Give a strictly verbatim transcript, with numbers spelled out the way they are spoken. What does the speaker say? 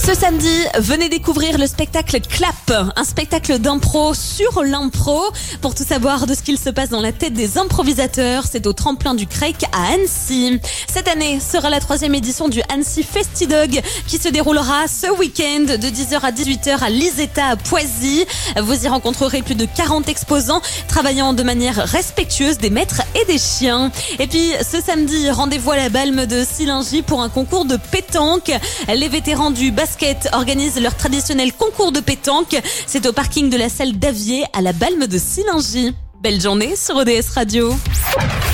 Ce samedi, venez découvrir le spectacle Clap, un spectacle d'impro sur l'impro. Pour tout savoir de ce qu'il se passe dans la tête des improvisateurs, c'est au tremplin du Crake à Annecy. Cette année sera la troisième édition du Annecy Festidog qui se déroulera ce week-end de dix heures à dix-huit heures à l'Isetta à Poisy. Vous y rencontrerez plus de quarante exposants travaillant de manière respectueuse des maîtres et des chiens. Et puis ce samedi, rendez-vous à la Balme de Sillingy pour un concours de pétanque. Les vétérans du basket organisent leur traditionnel concours de pétanque. C'est au parking de la salle d'Avier à la Balme de Sillingy. Belle journée sur O D S Radio.